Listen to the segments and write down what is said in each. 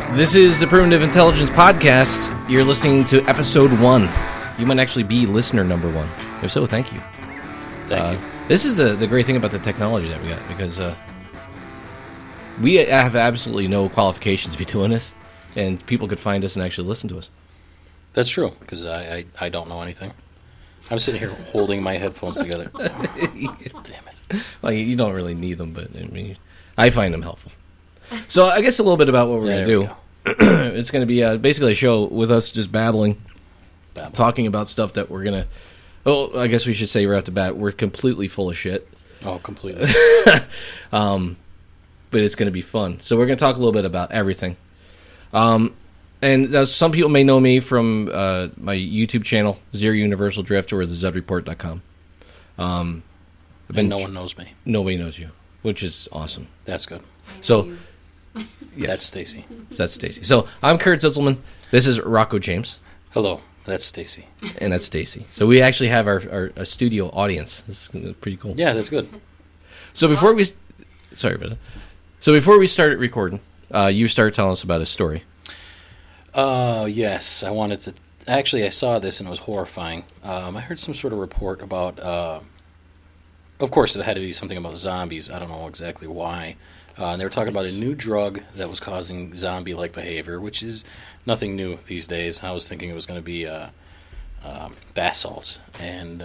This is the Primitive Intelligence Podcast. You're listening to episode 1. You might actually be listener number 1. If so, thank you. Thank you. This is the great thing about the technology that we got, because we have absolutely no qualifications to be doing this, and people could find us and actually listen to us. That's true, because I don't know anything. I'm sitting here holding my headphones together. Oh, damn it. Well, you don't really need them, but I mean, I find them helpful. So I guess a little bit about what we're going to do. It's going to be basically a show with us just babbling, talking about stuff that we're going to... Oh, I guess we should say right off the bat, we're completely full of shit. Oh, completely. But it's going to be fun. So we're going to talk a little bit about everything. And some people may know me from my YouTube channel, Zero Universal Drift, or the ZUDReport.com. And no one knows me. Nobody knows you, which is awesome. That's good. So, yes. That's Stacy. That's Stacy. So I'm Kurt Zitzelman. This is Rocco James. Hello. That's Stacy. And that's Stacy. So we actually have our studio audience. This is pretty cool. Yeah, that's good. So before we... Sorry about that. So before we started recording, you started telling us about a story. Yes. I wanted to... Actually, I saw this and it was horrifying. I heard some sort of report about... of course, it had to be something about zombies. I don't know exactly why. And they were talking about a new drug that was causing zombie-like behavior, which is nothing new these days. I was thinking it was going to be bath salts. And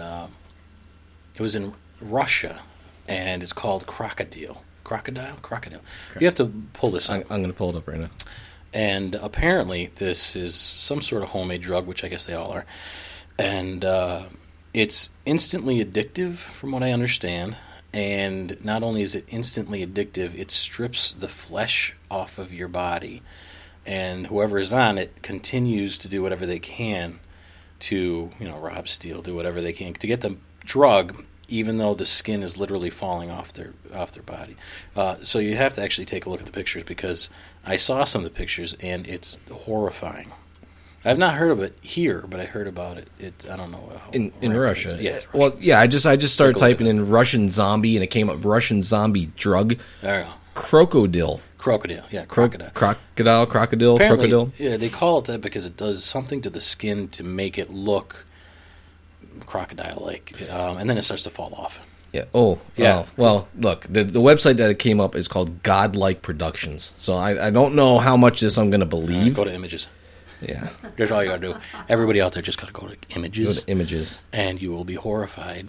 it was in Russia, and it's called Crocodile. Crocodile? You have to pull this up. I'm going to pull it up right now. And apparently this is some sort of homemade drug, which I guess they all are. And it's instantly addictive, from what I understand. And not only is it instantly addictive, it strips the flesh off of your body. And whoever is on it continues to do whatever they can to, rob, steal, do whatever they can to get the drug, even though the skin is literally falling off their body. So you have to actually take a look at the pictures, because I saw some of the pictures and it's horrifying. I've not heard of it here, but I heard about it. I don't know in Russia. Yeah, Russia. Well, yeah. I just started typing in Russian zombie, and it came up Russian zombie drug. There you go. Crocodile. Yeah, crocodile. Crocodile. Apparently, crocodile. Yeah, they call it that because it does something to the skin to make it look crocodile-like, and then it starts to fall off. Yeah. Oh, yeah. Well, look, the website that it came up is called Godlike Productions. So I don't know how much this I'm going to believe. Go to images. Yeah. That's all you got to do. Everybody out there just got to go to images. Go to images. And you will be horrified.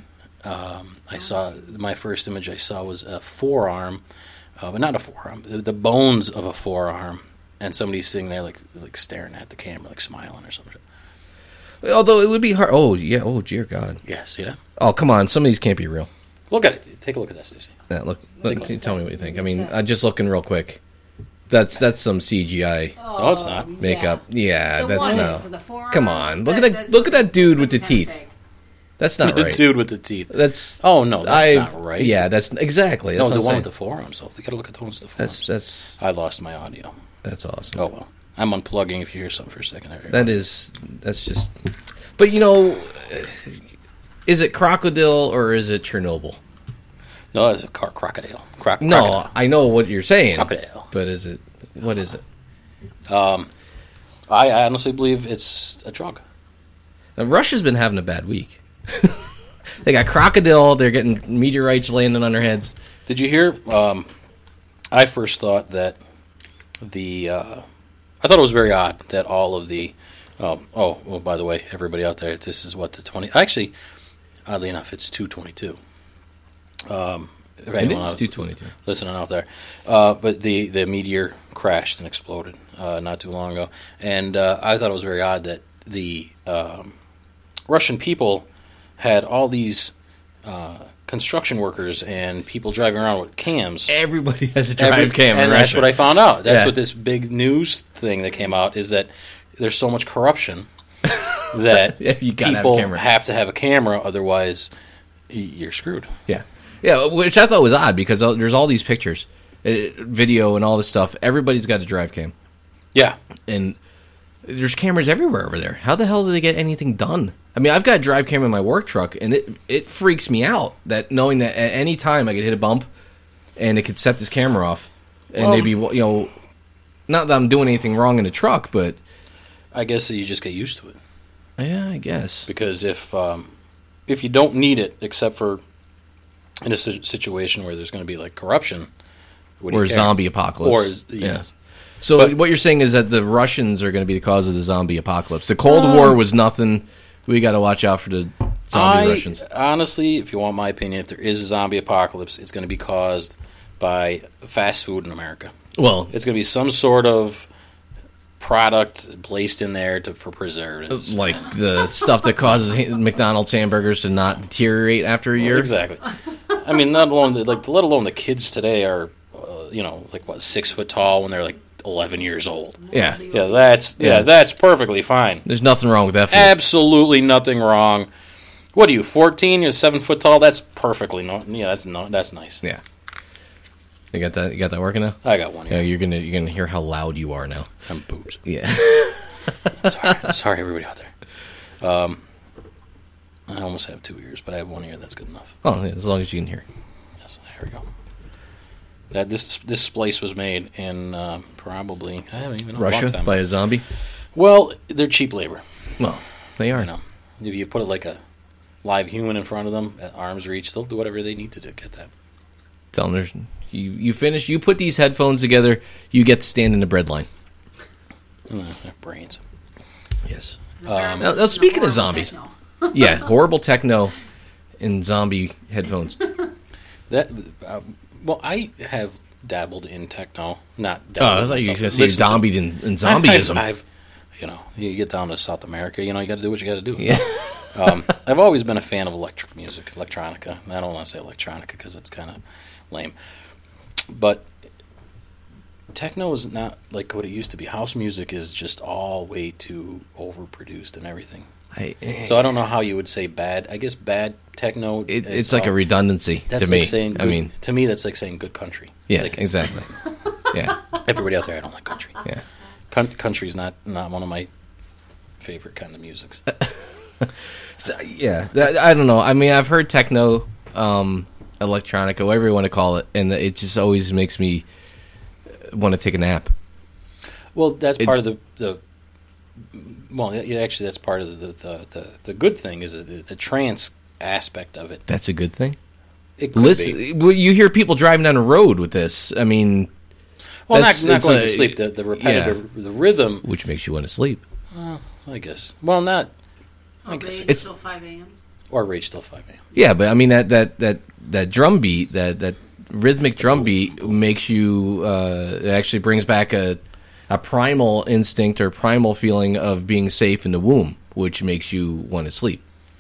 I saw, my first image I saw was a forearm, but not a forearm, the bones of a forearm, and somebody's sitting there like staring at the camera, like smiling or something. Although it would be hard. Oh, yeah. Oh, dear God. Yeah, see that? Oh, come on. Some of these can't be real. Look at it. Take a look at that, Stacey. Yeah, look tell me what you think. I mean, just looking real quick. That's some CGI. No, it's not. Makeup. Yeah, the that's not. Come on. Look at that dude with the teeth. That's not right. The dude with the teeth. That's not right. Yeah, that's exactly. That's the one with the forearms. So you got to look at the ones with the forearms. That's. I lost my audio. That's awesome. Oh well, I'm unplugging. If you hear something for a second, that's just. But is it crocodile or is it Chernobyl? No, it's a crocodile. No, I know what you're saying. Crocodile. But what is it? I honestly believe it's a drug. Now, Russia's been having a bad week. They got crocodile. They're getting meteorites landing on their heads. Did you hear? I first thought that I thought it was very odd that all of the... by the way, everybody out there, this is what the 20... Actually, oddly enough, it's 222. It's 222. Listening out there. But the meteor crashed and exploded not too long ago. And I thought it was very odd that the Russian people had all these construction workers and people driving around with cams. Everybody has a drive cam. And that's what I found out. That's what this big news thing that came out is that there's so much corruption that people have to have a camera, otherwise you're screwed. Yeah. Yeah, which I thought was odd because there's all these pictures, video and all this stuff. Everybody's got a drive cam. Yeah. And there's cameras everywhere over there. How the hell do they get anything done? I mean, I've got a drive camera in my work truck, and it freaks me out that knowing that at any time I could hit a bump and it could set this camera off and maybe, not that I'm doing anything wrong in the truck, but I guess you just get used to it. Yeah, I guess. Because if you don't need it, except for in a situation where there's going to be like corruption, or zombie apocalypse, yes. So what you're saying is that the Russians are going to be the cause of the zombie apocalypse. The Cold War was nothing. We got to watch out for the zombie Russians. Honestly, if you want my opinion, if there is a zombie apocalypse, it's going to be caused by fast food in America. Well, it's going to be some sort of product placed in there for preservatives, like the stuff that causes McDonald's hamburgers to not deteriorate after a year. Exactly. I mean, let alone the kids today are, 6 foot tall when they're like 11 years old. Yeah, that's perfectly fine. There's nothing wrong with that. Absolutely nothing wrong. What are you, 14? You're 7 foot tall. That's perfectly that's nice. Yeah. You got that? You got that working now? I got one. Yeah, you're gonna hear how loud you are now. I'm boobs. Yeah. sorry, everybody out there. I almost have 2 ears, but I have one ear. That's good enough. Oh, yeah, as long as you can hear. Yes, there we go. This splice was made in probably I don't even know Russia by a zombie. Well, they're cheap labor. Well, they are. If you put it like a live human in front of them at arm's reach, they'll do whatever they need to get that. Tell them you finish. You put these headphones together. You get to stand in the bread line. Their brains. Yes. Now, speaking of zombies, yeah, horrible techno and zombie headphones. Well, I have dabbled in techno. Not I dabbled. thought you were going to say dabbled in zombieism. You get down to South America, you got to do what you got to do. Yeah. I've always been a fan of electric music, electronica. I don't want to say electronica because it's kind of lame. But techno is not like what it used to be. House music is just all way too overproduced and everything. So I don't know how you would say bad. I guess bad techno. It's like a redundancy to me. To me, that's like saying good country. Yeah, exactly. Yeah. Everybody out there, I don't like country. Yeah. Country's not one of my favorite kind of musics. So, yeah, I don't know. I mean, I've heard techno, electronica, whatever you want to call it, and it just always makes me want to take a nap. Well, that's part of the. Well, yeah, actually, that's part of the good thing is the trance aspect of it. That's a good thing. It could be. You hear people driving down the road with this. I mean, well, not going to sleep. The repetitive, the rhythm, which makes you want to sleep. I guess. Well, not. I guess it's till 5 a.m. Or rage till 5 a.m. Yeah, but I mean that drum beat, that rhythmic drum beat makes you. It actually brings back a primal instinct or primal feeling of being safe in the womb, which makes you want to sleep.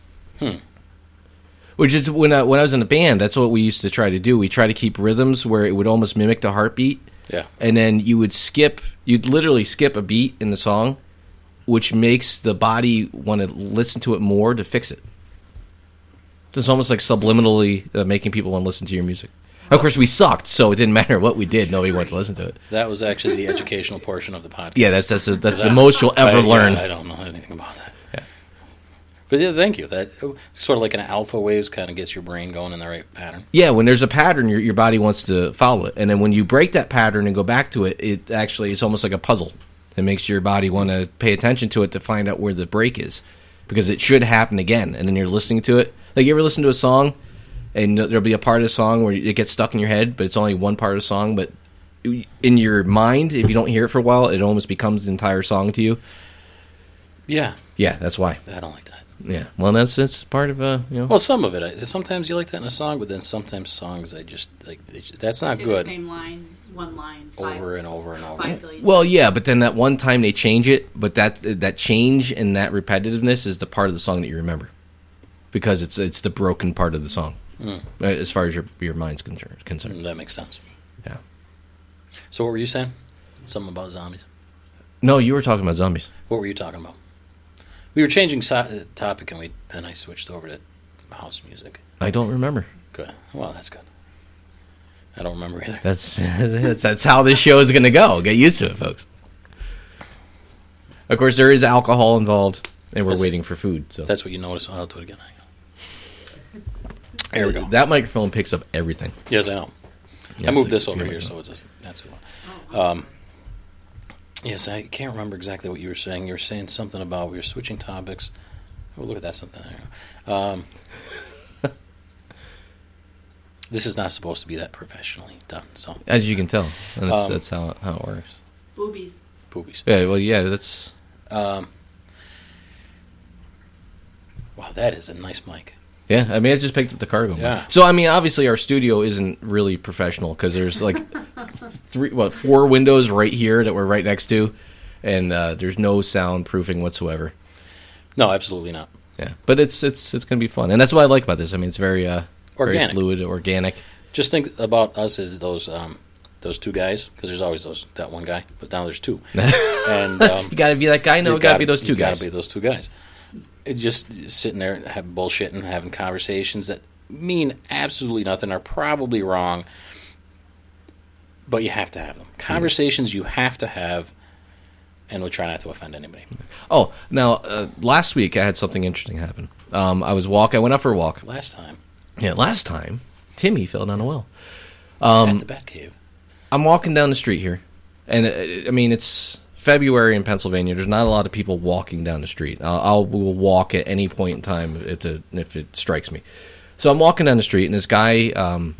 Which is when I was in a band, that's what we used to try to do. We try to keep rhythms where it would almost mimic the heartbeat. Yeah. And then you'd literally skip a beat in the song, which makes the body want to listen to it more to fix it. So it's almost like subliminally making people want to listen to your music. Of course, we sucked, so it didn't matter what we did. Nobody wanted to listen to it. That was actually the educational portion of the podcast. Yeah, that's the most you'll ever learn. I don't know anything about that. Yeah. But yeah, thank you. That sort of like an alpha waves kind of gets your brain going in the right pattern. Yeah, when there's a pattern, your body wants to follow it. And then when you break that pattern and go back to it, it actually is almost like a puzzle. It makes your body want to pay attention to it to find out where the break is. Because it should happen again. And then you're listening to it. Like, you ever listen to a song, and there'll be a part of the song where it gets stuck in your head, but it's only one part of the song. But in your mind, if you don't hear it for a while, it almost becomes the entire song to you. Yeah. Yeah, that's why. I don't like that. Yeah. Well, that's part of, Well, some of it. Sometimes you like that in a song, but then sometimes songs, I just, like, that's not good. The same line, one line. Over and over and over. 5 billion well, yeah, but then that one time they change it, but that change and that repetitiveness is the part of the song that you remember. Because it's the broken part of the song. As far as your mind's concerned. That makes sense. Yeah. So what were you saying? Something about zombies? No, you were talking about zombies. What were you talking about? We were changing topic, and then I switched over to house music. I don't remember. Good. Well, that's good. I don't remember either. That's how this show is going to go. Get used to it, folks. Of course, there is alcohol involved, and we're waiting for food. So that's what you notice. I'll do it again. There we go. That microphone picks up everything. Yes, I know. Yeah, I moved this over here, so it's that's what. Yes, I can't remember exactly what you were saying. You were saying something about we were switching topics. Oh, look at that something. This is not supposed to be that professionally done. So, as you can tell, and that's how it works. Boobies. Yeah, well, yeah, that's. Wow, that is a nice mic. Yeah, I mean, I just picked up the cargo. Yeah. So, I mean, obviously, our studio isn't really professional because there's like 4 windows right here that we're right next to, and there's no soundproofing whatsoever. No, absolutely not. Yeah, but it's going to be fun, and that's what I like about this. I mean, it's very organic, very fluid, organic. Just think about us as those 2 guys, because there's always that one guy, but now there's 2. And you got to be that guy. No, you got to be those 2 guys. Got to be those 2 guys. It just sitting there, bullshitting, having conversations that mean absolutely nothing, are probably wrong, but you have to have them. Conversations you have to have, and we try not to offend anybody. Oh, now last week I had something interesting happen. I went out for a walk. Last time, Timmy fell down a well. at the Batcave. I'm walking down the street here, and I mean, it's February in Pennsylvania. There's not a lot of people walking down the street. I'll will walk at any point in time if it strikes me. So I'm walking down the street, and this guy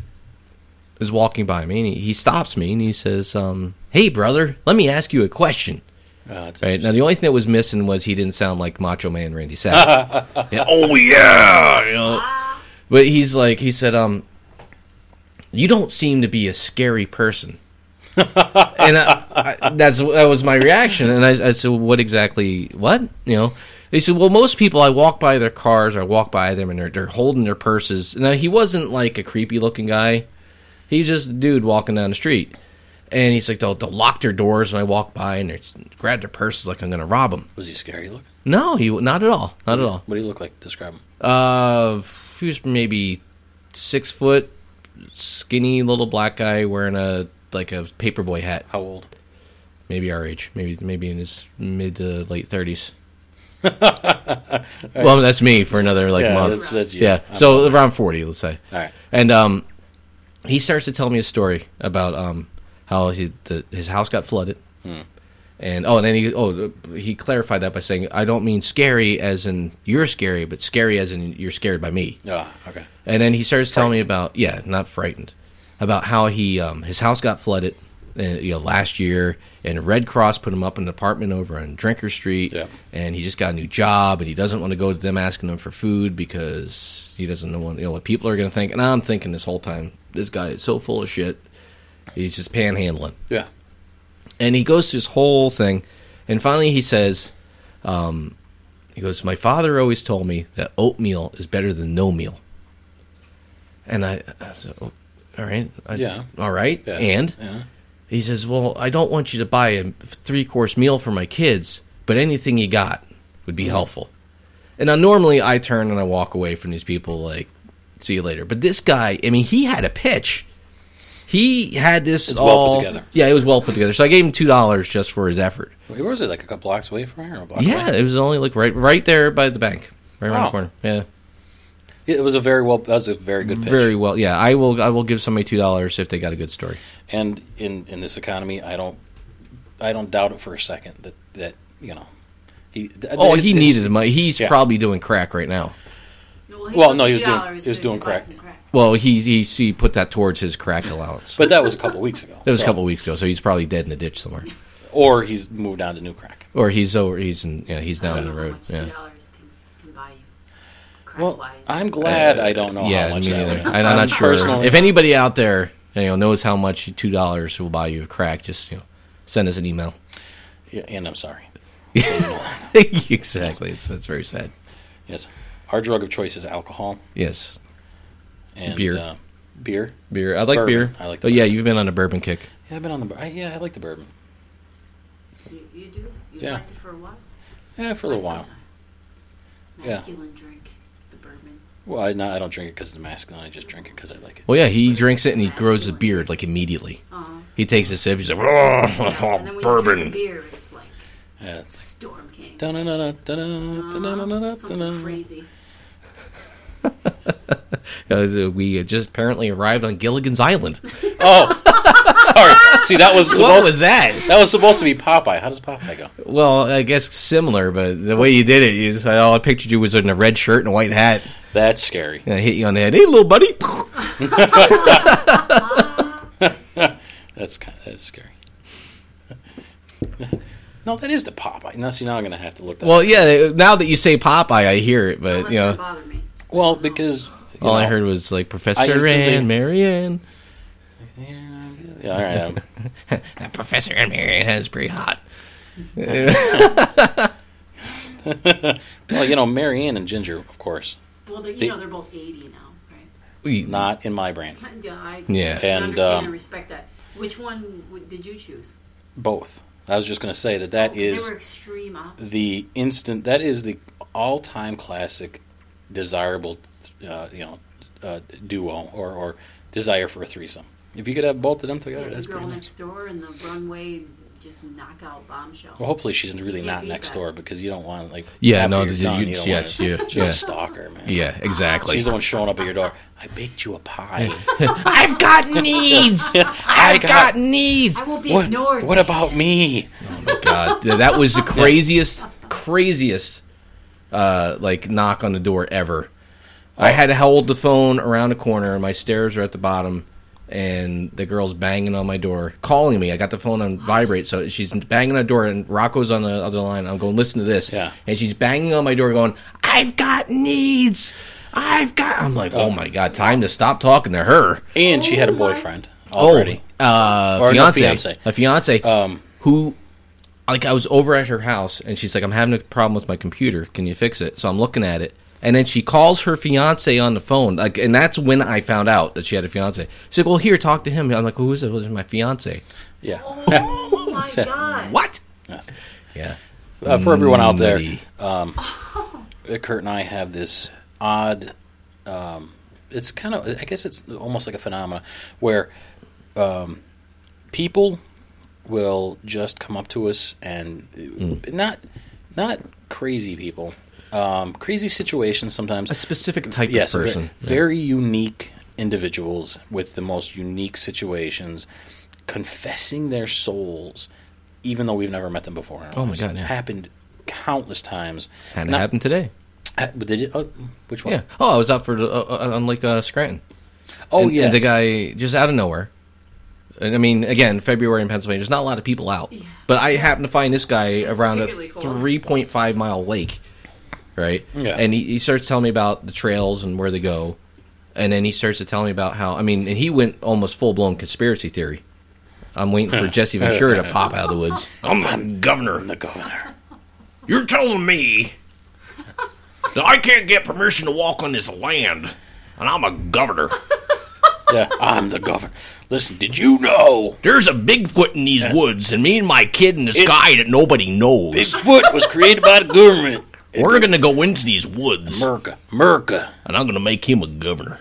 is walking by me, and he stops me, and he says, "Hey, brother, let me ask you a question." Right now, the only thing that was missing was he didn't sound like Macho Man Randy Savage. Yeah, oh yeah, you know. But he said, "You don't seem to be a scary person." And that was my reaction. And I said, "What exactly? What?" You know? He said, "Well, most people, I walk by their cars, I walk by them, and they're holding their purses." Now, he wasn't like a creepy looking guy. He was just a dude walking down the street. And he's like, they'll lock their doors when I walk by, and they grab their purses like I'm going to rob them. Was he scary looking? No, not at all. Not at all. What do he look like? Describe him. He was maybe 6 foot, skinny little black guy wearing a paperboy hat. How old? Maybe our age. Maybe in his mid to late 30s. Right. Well, that's me for another month. That's you. Yeah, so around 40, let's say. All right. And he starts to tell me a story about how his house got flooded. And then he clarified that by saying, "I don't mean scary as in you're scary, but scary as in you're scared by me." Okay. And then he starts telling me about not frightened, about how he his house got flooded, last year, and Red Cross put him up in an apartment over on Drinker Street, and he just got a new job, and he doesn't want to go to them asking them for food because he doesn't know what people are going to think. And I'm thinking this whole time, this guy is so full of shit. He's just panhandling. Yeah. And he goes through this whole thing, and finally he says, he goes, "My father always told me that oatmeal is better than no meal." And I said, "Oh, all right. All right. Yeah. And he says, "Well, I don't want you to buy a 3-course meal for my kids, but anything you got would be helpful." And now normally I turn and I walk away from these people like, "See you later." But this guy, I mean, he had a pitch. He had this It's all well put together. Yeah, it was well put together. So I gave him $2 just for his effort. Where was it? Like a couple blocks away from here? Or a block Yeah, away? it was only like right there by the bank, right around the corner. Yeah, it was a very good pitch. very well. Yeah, I will give somebody $2 if they got a good story. And in this economy, I don't doubt it for a second that he. He needed the money. He's probably doing crack right now. Well, no, he was doing crack. Well, he put that towards his crack allowance. But that was a couple weeks ago. That was a couple weeks ago, so he's probably dead in a ditch somewhere. Or he's moved on to new crack. Or he's down the road. Yeah. $2 can buy you. Crack-wise. Well, I'm glad I don't know how much that would. I'm not sure. If anybody out there knows how much $2 will buy you a crack, just send us an email. Yeah, and I'm sorry. Exactly. It's very sad. Yes. Our drug of choice is alcohol. Yes. And beer. Beer. I like bourbon. beer. I like. Oh yeah, you've been on a bourbon kick. Yeah, I've been on the. I like the bourbon. You do? You liked it for a while? Yeah, for a little while. Masculine drink, the bourbon. Well, I don't drink it because it's masculine. I just drink it because I like it. Well, yeah, he drinks it and he grows his beard like immediately. He takes a sip. He's like, "Oh, and then when bourbon." You drink beer, it's like Storm King. Something crazy. We just apparently arrived on Gilligan's Island. Oh, Sorry. See, that was What was that? That was supposed to be Popeye. How does Popeye go? Well, I guess similar, but the way you did it, all I pictured you was in a red shirt and a white hat. That's scary. And I hit you on the head. Hey, little buddy. That's scary. No, that is the Popeye. Now, see, now I'm going to have to look that Well, up. yeah, now that you say Popeye, I hear it, but, Well, you know. that's gonna bother me. Well, because... All I heard was, like, Professor instantly- and Marianne. Yeah, all right. That Professor and Marianne is pretty hot. Well, you know, Marianne and Ginger, of course. Well, they're, They- they're both 80 now, right? Not in my brain. I Yeah. can And, understand and respect that. Which one did you choose? Both. I was just going to say that Because is they were extreme opposites. that is the all-time classic desirable, duo or desire for a threesome. If you could have both of them together, the that's girl pretty nice. next door and the runway just knockout bombshell. Well, hopefully she's really You not can't beat next that. door because you don't want Yeah, after no, you're done, you don't yes, want yeah, to yeah. stalk her, man. Yeah, exactly. She's the one showing up at your door. I baked you a pie. I've got needs. I've got needs. I will be ignored. What about me? Oh my god, that was the craziest, knock on the door ever. I had to hold the phone around the corner, and my stairs are at the bottom, and the girl's banging on my door, calling me. I got the phone on vibrate, so she's banging on the door, and Rocco's on the other line. I'm going, listen to this. Yeah. And she's banging on my door, going, I've got needs. I'm like, oh my god, time to stop talking to her. And she had a boyfriend already. Or fiance. A fiance. Who, like, I was over at her house, and she's like, I'm having a problem with my computer. Can you fix it? So I'm looking at it. And then she calls her fiance on the phone, like, and that's when I found out that she had a fiance. She's like, "Well, here, talk to him." I'm like, "Who is it?" Well, it's my fiance. Yeah. Oh my god! What? Yes. Yeah. For everyone out there, Nutty. Kurt and I have this odd. It's kind of, I guess it's almost like a phenomenon where people will just come up to us and not crazy people. Crazy situations sometimes. A specific type Yes, of person. very unique individuals with the most unique situations, confessing their souls, even though we've never met them before. Oh my God, yeah. Happened countless times. And it happened today. Did it? Which one? Yeah. Oh, I was out for on Lake Scranton. Oh, and, yes. And the guy just out of nowhere. And I mean, again, February in Pennsylvania, there's not a lot of people out. Yeah. But I happened to find this guy It's around a particularly cold. 3.5 mile lake, right? Yeah. And he starts telling me about the trails and where they go. And then he starts to tell me about how, I mean, and he went almost full-blown conspiracy theory. I'm waiting for Jesse Ventura to pop out of the woods. I'm the governor. The governor. You're telling me that I can't get permission to walk on this land, and I'm a governor. Yeah, I'm the governor. Listen, did you know There's a Bigfoot in these woods, and me and my kid in the sky that nobody knows. Bigfoot was created by the government? We're going to go into these woods, America. and I'm going to make him a governor.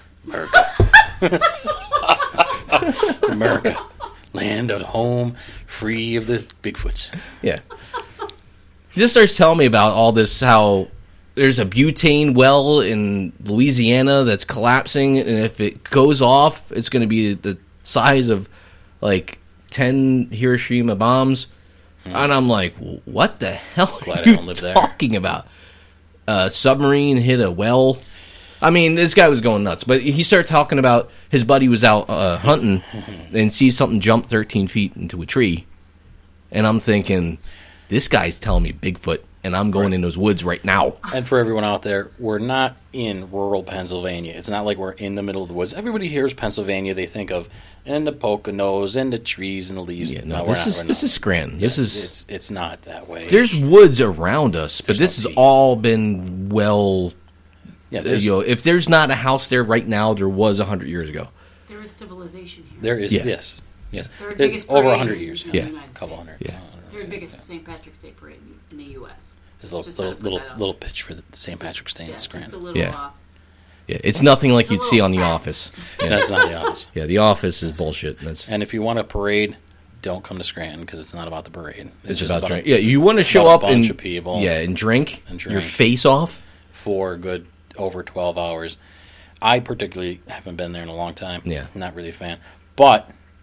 America. Land of home, free of the Bigfoots. Yeah. He just starts telling me about all this, how there's a butane well in Louisiana that's collapsing, and if it goes off, it's going to be the size of, like, 10 Hiroshima bombs. And I'm like, what the hell Glad I are you don't live there. talking about? Submarine hit a well. I mean, this guy was going nuts. But he started talking about his buddy was out hunting and sees something jump 13 feet into a tree. And I'm thinking, this guy's telling me Bigfoot, and I'm going in those woods right now. And for everyone out there, we're not in rural Pennsylvania. It's not like we're in the middle of the woods. Everybody hears Pennsylvania, they think of and the Poconos and the trees and the leaves. Yeah, no, this is Scranton. Yes, This is it's not that way. there's woods around us, but There's this no has sea. all been well. Yeah, there's, If there's not a house there right now, there was 100 years ago. There is civilization here. there is Yeah. Yes. They're the There's biggest over parade 100 years. in Yeah. the United Couple States. hundred. Yeah. They're the biggest St. Patrick's Day parade in the U.S. There's Just a wanna put that out. little pitch for the St. Patrick's Day in Yeah, just a Scranton. little. Yeah. Yeah, it's nothing like It's a you'd see on The little Office. fact. Yeah, That's not the Office. yeah, The Office is bullshit. That's And if you want a parade, don't come to Scranton because it's not about the parade. it's just about drink. Yeah, you want to show about up a bunch and of people. Yeah, and drink, And your drink. face off. For a good over 12 hours. I particularly haven't been there in a long time. Yeah. Not really a fan. But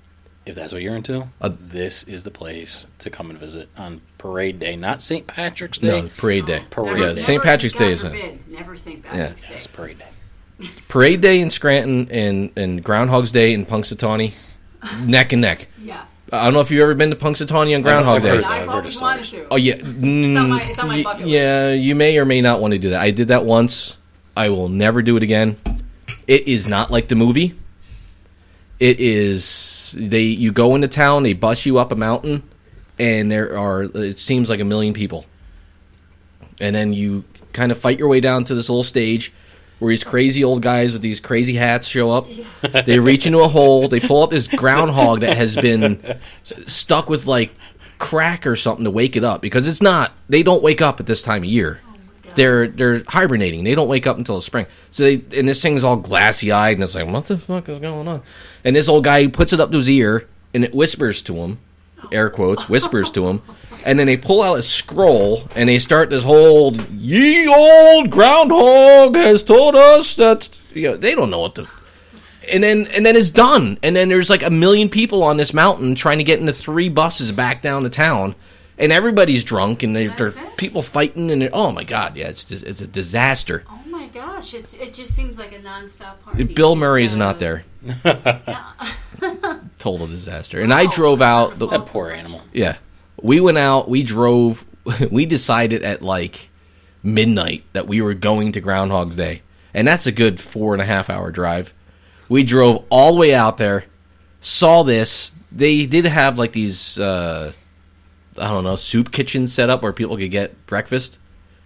if that's what you're into, this is the place to come and visit on Parade Day, not St. Patrick's Day. No, Parade Day. Parade Day. St. Patrick's Day is never St. Patrick's Day. It's Parade Day. Parade Day in Scranton and Groundhog's Day in Punxsutawney, neck and neck. Yeah. I don't know if you've ever been to Punxsutawney on Groundhog Day. I've always wanted to. Oh yeah, It's on my bucket list. Yeah, you may or may not want to do that. I did that once. I will never do it again. It is not like the movie. It is you go into town, they bus you up a mountain, and it seems like 1 million people, and then you kind of fight your way down to this little stage where these crazy old guys with these crazy hats show up. They reach into a hole. They pull out this groundhog that has been stuck with like crack or something to wake it up, because it's not. They don't wake up at this time of year. They're hibernating. They don't wake up until the spring. So and this thing's all glassy eyed, and it's like, what the fuck is going on? And this old guy puts it up to his ear, and it whispers to him, air quotes, whispers to him, and then they pull out a scroll, and they start this whole, ye old groundhog has told us that, they don't know what the, and then it's done, and then there's like 1 million people on this mountain trying to get into 3 buses back down to town. And everybody's drunk, and there are people fighting, and oh my god, yeah, it's a disaster. Oh my gosh, it just seems like a nonstop party. Bill Murray's not there. Yeah. Total disaster. And I drove out. That poor animal. Yeah, we went out. We drove. We decided at like midnight that we were going to Groundhog's Day, and that's a good 4.5 hour drive. We drove all the way out there, saw this. They did have like these. I don't know, soup kitchen set up where people could get breakfast.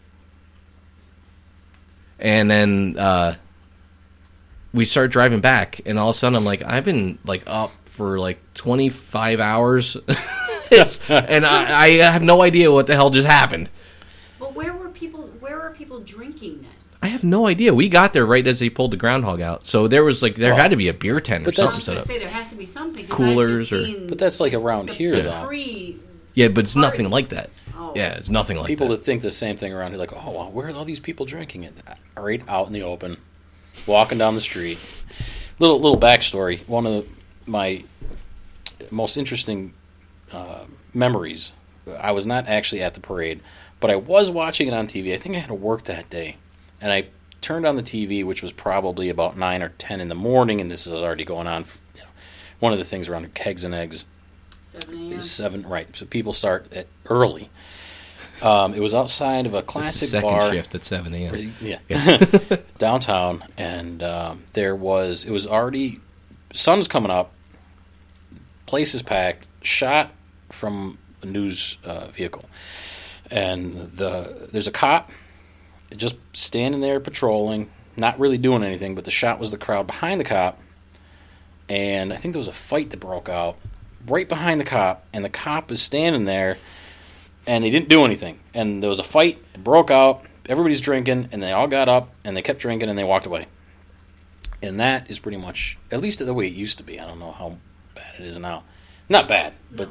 And then we started driving back, and all of a sudden I'm like, I've been like up for like 25 hours. And I have no idea what the hell just happened. But where were people drinking then? I have no idea. We got there right as they pulled the groundhog out. So there was like had to be a beer tent or something set up. I was going to say there has to be something. Coolers but that's like around here though. Yeah, but it's nothing like that. Oh. Yeah, it's nothing like people that. That think the same thing around here, like, oh, well, where are all these people drinking it? Right out in the open, walking down the street. Little backstory. One of my most interesting memories. I was not actually at the parade, but I was watching it on TV. I think I had to work that day, and I turned on the TV, which was probably about 9 or 10 in the morning, and this is already going on. One of the things around Kegs and Eggs. 7 a.m. 7, right. So people start at early. It was outside of a classic second bar. Shift at 7 a.m. Yeah. Downtown, and it was already, sun's coming up, place is packed, shot from a news vehicle. And there's a cop just standing there patrolling, not really doing anything, but the shot was the crowd behind the cop. And I think there was a fight that broke out right behind the cop, and the cop is standing there, and they didn't do anything. And there was a fight, it broke out, everybody's drinking, and they all got up, and they kept drinking, and they walked away. And that is pretty much, at least the way it used to be. I don't know how bad it is now. Not bad, but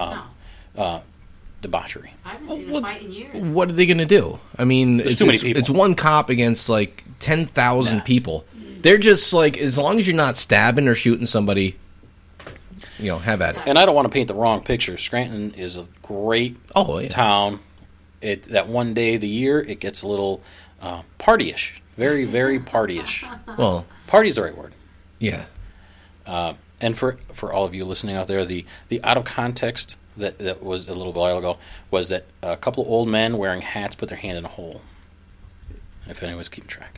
debauchery. I haven't seen a fight in years. What are they going to do? I mean, There's too many people. It's one cop against like 10,000 people. They're just like, as long as you're not stabbing or shooting somebody, have at it. And I don't want to paint the wrong picture. Scranton is a great town. That one day of the year, it gets a little partyish. Very, very partyish. Well, party's the right word. Yeah. And for all of you listening out there, the out of context that was a little while ago was that a couple of old men wearing hats put their hand in a hole. If anyone's keeping track.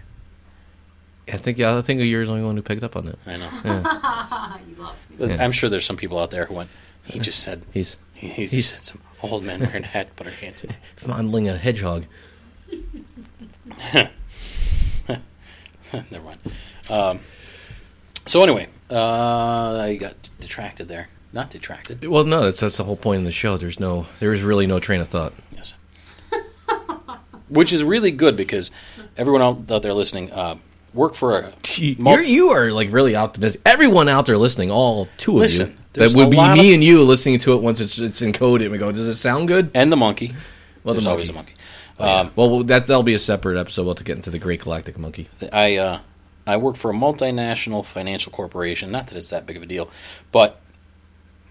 I think you're the only one who picked up on that. I know. Yeah. You lost me. Yeah. I'm sure there's some people out there who went, he just said, he just said some old men wearing a hat put their hand in. Fondling a hedgehog. Never mind. So anyway, I got detracted there. Not detracted. Well, no, that's the whole point of the show. There is really no train of thought. Yes. Which is really good because everyone out there listening, work for a... You are like really optimistic. Everyone out there listening, all two of you. That would be me and you listening to it once it's encoded and we go, does it sound good? And the monkey. Well, there's always a monkey. Well, that'll be a separate episode. We'll have to get into the Great Galactic Monkey. I work for a multinational financial corporation. Not that it's that big of a deal, but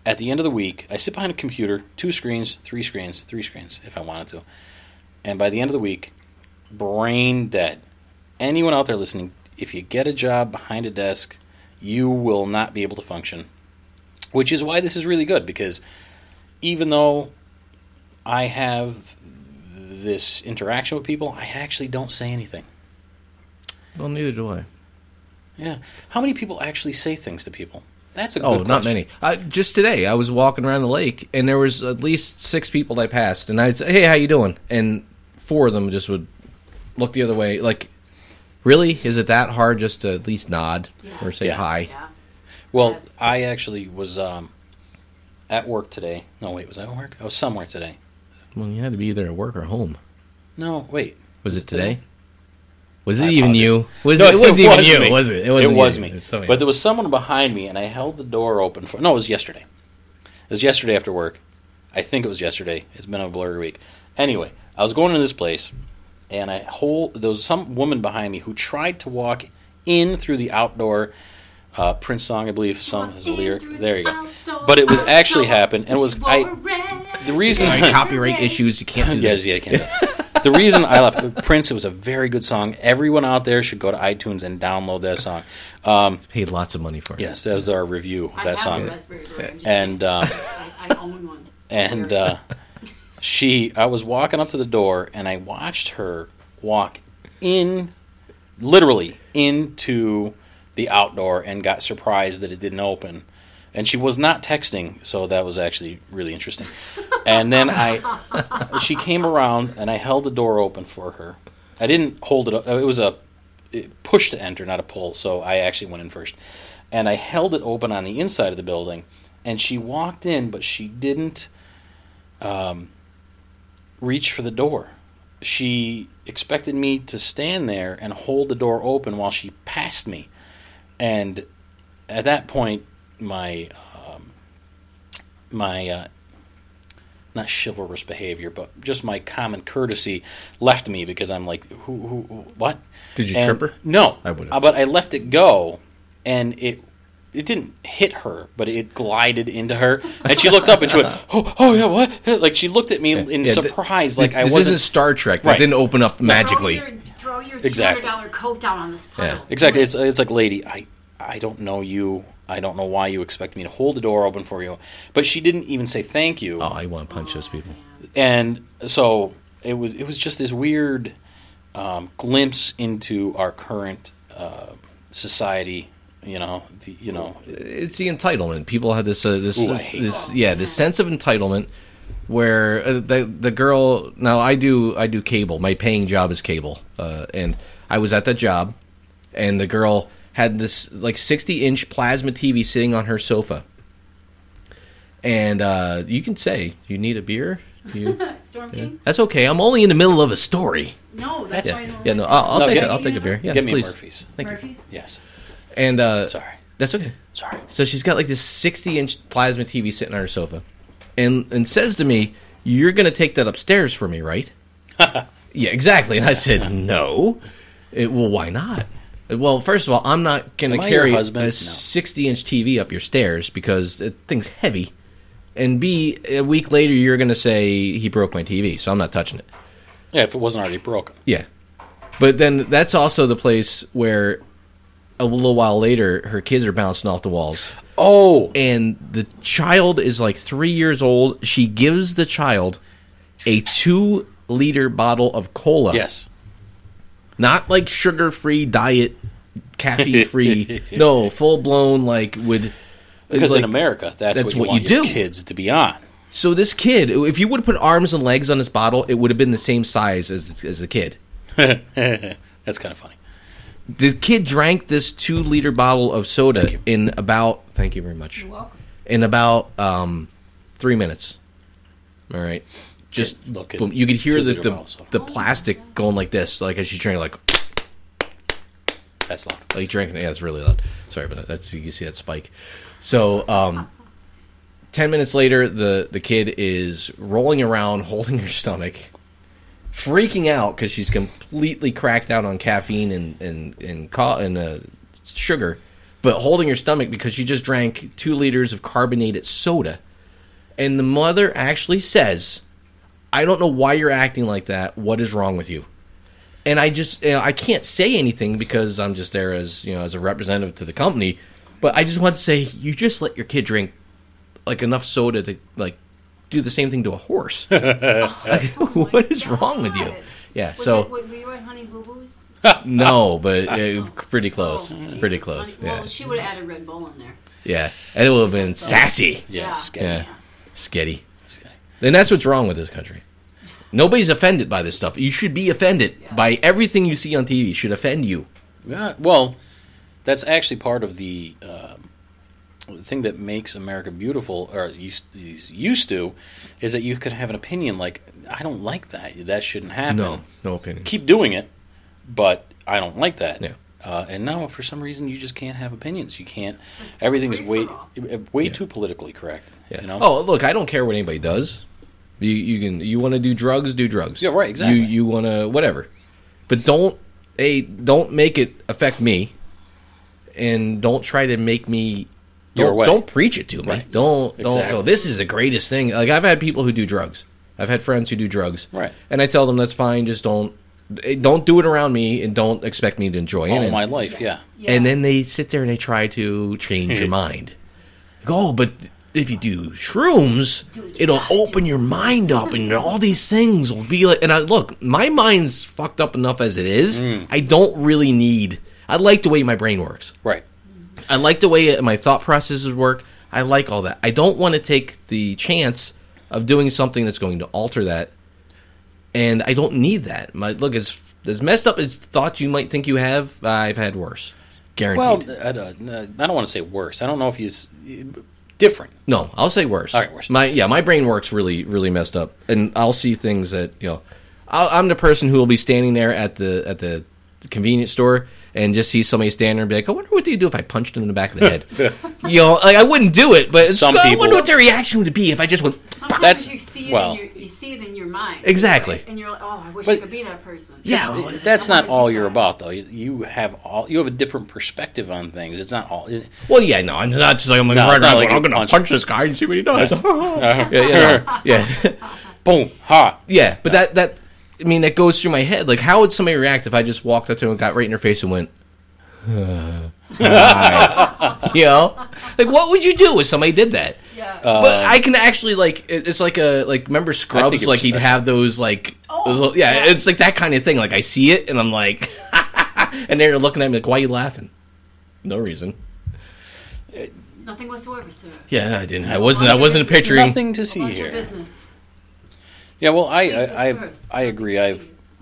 at the end of the week, I sit behind a computer, 2 screens, 3 screens, 3 screens, if I wanted to. And by the end of the week, brain dead. Anyone out there listening, if you get a job behind a desk, you will not be able to function. Which is why this is really good, because even though I have this interaction with people, I actually don't say anything. Well, neither do I. Yeah. How many people actually say things to people? That's a good question. Not many. Just today, I was walking around the lake, and there was at least 6 people I passed, and I'd say, "Hey, how you doing?" And 4 of them just would look the other way. Like, really? Is it that hard just to at least nod or say hi? Yeah. Well, I actually was at work today. No, wait, was I at work? I was somewhere today. Well, you had to be either at work or home. No, wait. Was it today? Was it I even you? apologize. It wasn't even you, me. was it? It was me. It was somebody But there else. was someone behind me, and I held the door open for... No, it was yesterday. It was yesterday after work. I think it was yesterday. It's been a blurry week. Anyway, I was going into this place, and there was some woman behind me who tried to walk in through the outdoor Prince song, I believe. Song has a lyric. There you go. But it was actually happened, and it was... The reason... Copyright issues, you can't do Yes, that. yeah, I can't. The reason I left Prince, it was a very good song. Everyone out there should go to iTunes and download that song. Paid lots of money for it. Yes, that was our review of that song. I have a Raspberry Pi. I'm just And saying. I own one. and I was walking up to the door, and I watched her walk literally into the outdoor, and got surprised that it didn't open. And she was not texting, so that was actually really interesting. And then she came around, and I held the door open for her. I didn't hold it up. It was a push to enter, not a pull, so I actually went in first. And I held it open on the inside of the building, and she walked in, but she didn't reach for the door. She expected me to stand there and hold the door open while she passed me. And at that point, my not chivalrous behavior, but just my common courtesy left me, because I'm like, who what? Did you trip her? No, I would've. But I left it go, and it didn't hit her, but it glided into her, and she looked up and she went, oh yeah, what? Like, she looked at me in surprise, like I wasn't. This isn't Star Trek. That Right. didn't open up magically. Throw your Exactly. $200 coat down on this puddle. Yeah. Exactly. It's like, lady, I don't know you. I don't know why you expect me to hold the door open for you. But she didn't even say thank you. Oh, I want to punch those people. And so it was just this weird glimpse into our current society. It's the entitlement. People have this Ooh, I hate this sense of entitlement where the girl. Now I do cable. My paying job is cable, and I was at that job, and the girl had this like 60-inch plasma TV sitting on her sofa, and you can say, "You need a beer." Storm King? That's okay. I'm only in the middle of a story. No, that's why I know. Yeah, no, I'll take get- I'll take a beer. Yeah, Get me please. Murphy's. Thank you. Murphy's? Yes. And Sorry. that's okay. Sorry. So she's got like this 60-inch plasma TV sitting on her sofa, and says to me, "You're going to take that upstairs for me, right?" Yeah, exactly. And I said, "No." Well, why not? Well, first of all, I'm not going to Am I your carry a husband? No. 60-inch TV up your stairs because the thing's heavy. And B, a week later, you're going to say he broke my TV, so I'm not touching it. Yeah, if it wasn't already broken. Yeah. But then that's also the place where a little while later, her kids are bouncing off the walls. Oh, And the child is like 3 years old. She gives the child a 2-liter bottle of cola. yes. Not like sugar-free diet, caffeine-free. No, full-blown like with... Because like, in America, that's what you what want you your do. kids to be on. So this kid, if you would have put arms and legs on this bottle, it would have been the same size as the kid. That's kind of funny. The kid drank this 2-liter bottle of soda in about... Thank you very much. You're welcome. In about 3 minutes. All right. Just Look at boom. You could hear 2-liter bottle of soda. the plastic going like this, like as she's drinking, like That's loud. drinking. Yeah, it's really loud. Sorry about that. That's, you can see that spike. So 10 minutes later, the kid is rolling around, holding her stomach, freaking out because she's completely cracked out on caffeine and sugar. but holding her stomach because she just drank 2 liters of carbonated soda. And the mother actually says, I don't know why you're acting like that. What is wrong with you? And I just, I can't say anything because I'm just there as, as a representative to the company. But I just want to say, you just let your kid drink like enough soda to like do the same thing to a horse. What is wrong with you? Yeah. Were you at Honey Boo Boo's? No, but pretty close. Pretty close. Honey, well, she would have added Red Bull in there. Yeah, and it would have been sassy. Yeah, sketty. And that's what's wrong with this country. Nobody's offended by this stuff. You should be offended by everything you see on TV. It should offend you. Yeah, well, that's actually part of the thing that makes America beautiful, or used to, is that you could have an opinion like, I don't like that. That shouldn't happen. No opinion. Keep doing it, but I don't like that. Yeah. And now, for some reason, you just can't have opinions. You can't. Everything is way too politically correct. Yeah. You know? Oh, look, I don't care what anybody does. You want to do drugs, do drugs. Yeah, right. Exactly. You want to whatever, but don't make it affect me, and don't try to make me. Don't preach it to me. Right. Don't go. This is the greatest thing. Like I've had people who do drugs. I've had friends who do drugs. Right. And I tell them that's fine. Just don't do it around me, and don't expect me to enjoy it. All my life, yeah. And then they sit there and they try to change your mind. Go, but if you do shrooms, it'll open your mind up, and all these things will be like. And look, my mind's fucked up enough as it is. I don't really need. I like the way my brain works. Right. I like the way my thought processes work. I like all that. I don't want to take the chance of doing something that's going to alter that. And I don't need that. Look, as messed up as thoughts you might think you have, I've had worse. Guaranteed. Well, I don't want to say worse. I don't know if he's different. No, I'll say worse. All right, worse. My brain works really, really messed up. And I'll see things that, I'm the person who will be standing there at the convenience store and just see somebody standing there and be like, I wonder what do you do if I punched him in the back of the head. I wouldn't do it, but I wonder what their reaction would be if I just went. Sometimes you see it in your mind. Exactly. Right? And you're like, I wish I could be that person. Yeah, that's not all you're about, though. You have a different perspective on things. It's not all. Well, yeah, no, it's not just like I'm going to punch this guy and see what he does. Yeah. Boom, ha. Yeah, but that. I mean, that goes through my head. Like, how would somebody react if I just walked up to him and got right in their face and went, hi. Like, what would you do if somebody did that? Yeah. But I can actually, it's like remember Scrubs? Like, he'd have those, it's like that kind of thing. Like, I see it, and I'm like, and they're looking at me like, why are you laughing? No reason. Nothing whatsoever, sir. Yeah, I didn't. I wasn't picturing. Nothing to see here. Your business. Yeah, well, I agree. I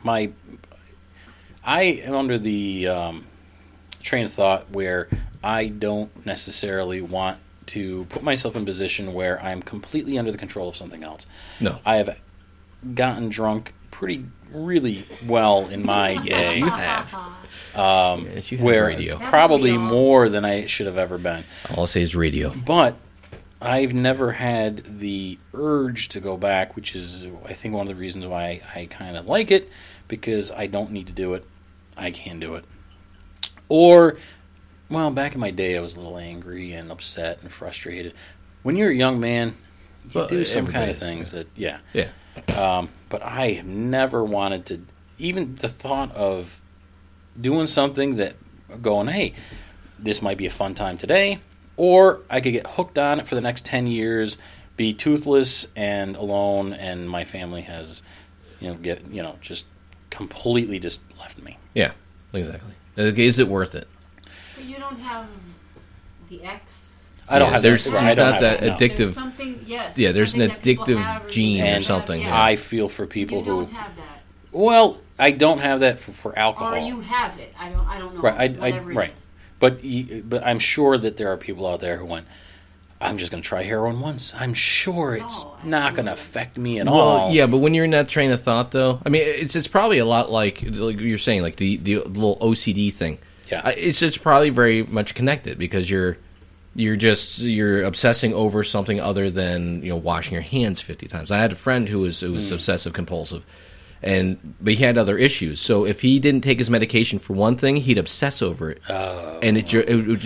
am under the train of thought where I don't necessarily want to put myself in a position where I'm completely under the control of something else. No. I have gotten drunk really well in my day. Yes, you have. Yes, you have where radio. Probably more than I should have ever been. All I'll say is radio. But I've never had the urge to go back, which is, I think, one of the reasons why I kind of like it, because I don't need to do it. I can do it. Or, well, back in my day, I was a little angry and upset and frustrated. When you're a young man, you do some kind of things that, yeah. But I have never wanted to, even the thought of doing something that, going, hey, this might be a fun time today, or I could get hooked on it for the next 10 years, be toothless and alone, and my family has, just completely just left me. Yeah, exactly. Is it worth it? But you don't have the X. I don't have. There's not that addictive. There's something, yes. Yeah, there's an addictive gene or and something. Yeah. I feel for people who don't have that. Well, I don't have that for alcohol. Or you have it. I don't know. Right. Whatever it is. But I'm sure that there are people out there who went, I'm just going to try heroin once. I'm sure it's not going to affect me at all. Yeah, but when you're in that train of thought, though, I mean, it's probably a lot like you're saying, like the little OCD thing. Yeah, it's probably very much connected because you're obsessing over something other than washing your hands 50 times. I had a friend who was obsessive compulsive, But he had other issues. So if he didn't take his medication for one thing, he'd obsess over it, and it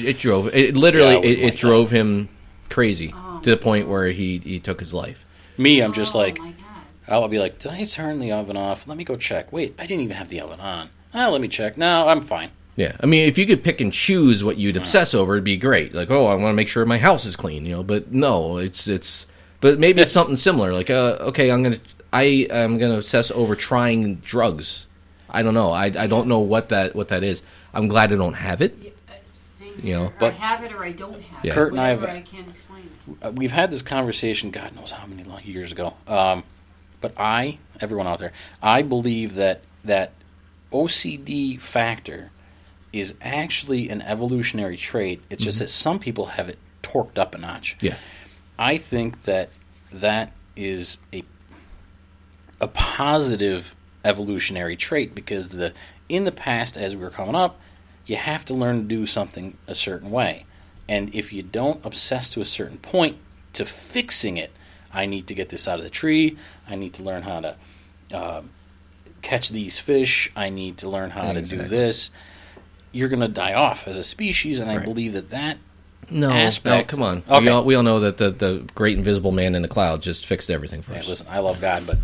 drove him crazy to the point where he took his life. Me, I'm just like, I'll be like, did I turn the oven off? Let me go check. Wait, I didn't even have the oven on. Let me check. No, I'm fine. Yeah, I mean, if you could pick and choose what you'd obsess over, it'd be great. Like, I want to make sure my house is clean, But no, but maybe it's something similar. Like, okay, I'm gonna obsess over trying drugs. I don't know. I don't know what that is. I'm glad I don't have it. But I have it or I don't have it. Kurt and I can't explain it. We've had this conversation, God knows how many years ago. But everyone out there, I believe that OCD factor is actually an evolutionary trait. It's just that some people have it torqued up a notch. Yeah. I think that is a positive evolutionary trait because in the past, as we were coming up, you have to learn to do something a certain way. And if you don't obsess to a certain point to fixing it, I need to get this out of the tree, I need to learn how to catch these fish, I need to learn how to do this, you're going to die off as a species, and I believe that aspect... No, come on. Okay. We all know that the great invisible man in the cloud just fixed everything for us. Listen, I love God, but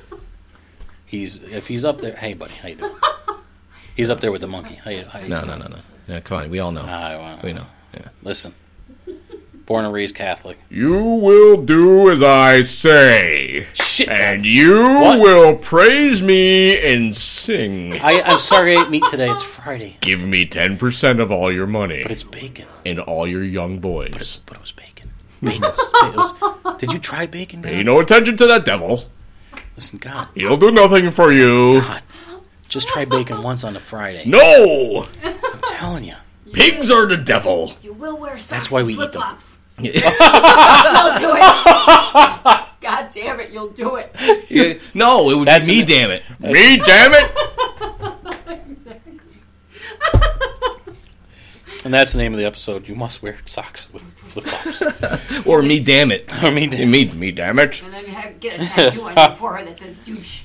if he's up there... Hey, buddy, how you doing? He's up there with the monkey. How you No. Yeah, come on, we all know. We know. Yeah. Listen, born and raised Catholic. You will do as I say. Shit. And you will praise me and sing. I'm sorry I ate meat today. It's Friday. Give me 10% of all your money. But it's bacon. And all your young boys. But it was bacon. Did you try bacon? Pay no attention to that devil. Listen, God. He'll do nothing for you. God. Just try bacon once on a Friday. No! I'm telling you. Pigs are the devil. You will wear socks. That's why we eat them. Flip-flops. You'll do it. God damn it, you'll do it. Yeah, no, it would be me, damn it. Me, damn it. Exactly. And that's the name of the episode. You must wear socks with flip-flops. Or me, damn it. Or me, damn it. Me, damn it. And then you get a tattoo on your forehead that says douche.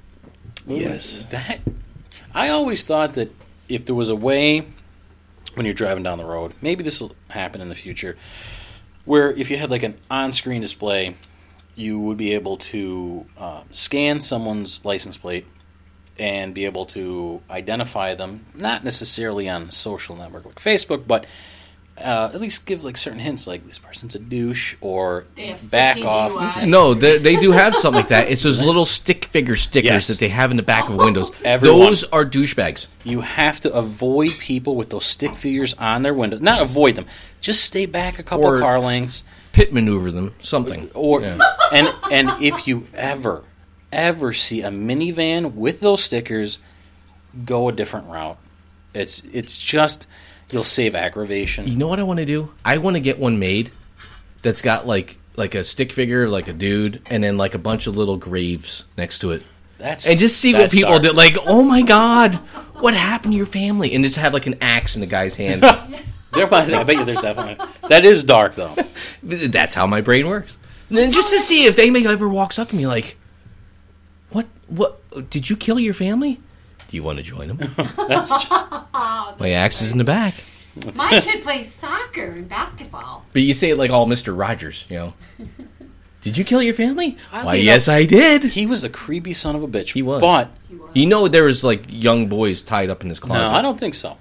Yes. I always thought that if there was a way, when you're driving down the road, maybe this will happen in the future, where if you had like an on-screen display, you would be able to scan someone's license plate and be able to identify them, not necessarily on a social network like Facebook, but at least give like certain hints, like this person's a douche or back off. DUI. No, they do have something like that. It's those little stick figure stickers that they have in the back of windows. Those are douchebags. You have to avoid people with those stick figures on their windows. Not avoid them. Just stay back a couple car lengths. Pit maneuver them, something. And if you ever see a minivan with those stickers, go a different route. It's just... You'll save aggravation. You know what I want to do? I want to get one made that's got like a stick figure, like a dude, and then like a bunch of little graves next to it. And just see what people do. Like, oh my God, what happened to your family? And just have like an axe in the guy's hand. I bet you there's definitely... That is dark, though. That's how my brain works. And then just to see if anybody ever walks up to me like, what, did you kill your family? Do you want to join them? That's just... My axe is in the back. My kid plays soccer and basketball. But you say it like all Mr. Rogers, Did you kill your family? Why, yes, I did. He was a creepy son of a bitch. He was. But... there was like young boys tied up in his closet. No, I don't think so.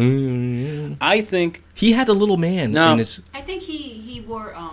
I think... He had a little man in his... I think he wore a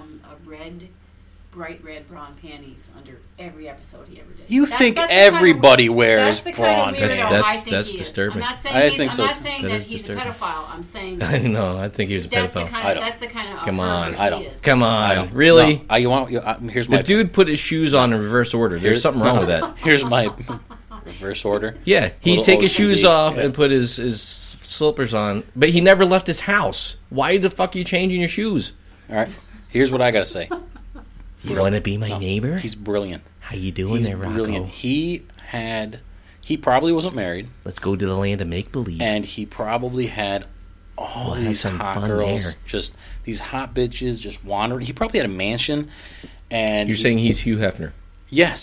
bright red brawn panties under every episode he ever did. Think everybody wears brawn? That's disturbing. I'm not saying that he's a pedophile. I'm saying I know. I think he was a pedophile. That's the kind of Come on. I don't. Come on. Really? No, here's my... The dude put his shoes on in reverse order. There's something wrong with that. Here's my reverse order. Yeah, he'd take his shoes off and put his slippers on, but he never left his house. Why the fuck are you changing your shoes? All right. Here's what I got to say. You want to be my neighbor? He's brilliant. How you doing there, Rocco? Brilliant. He probably wasn't married. Let's go to the land of make-believe. And he probably had all these hot girls, there. Just these hot bitches just wandering. He probably had a mansion. And you're saying he's Hugh Hefner? Yes.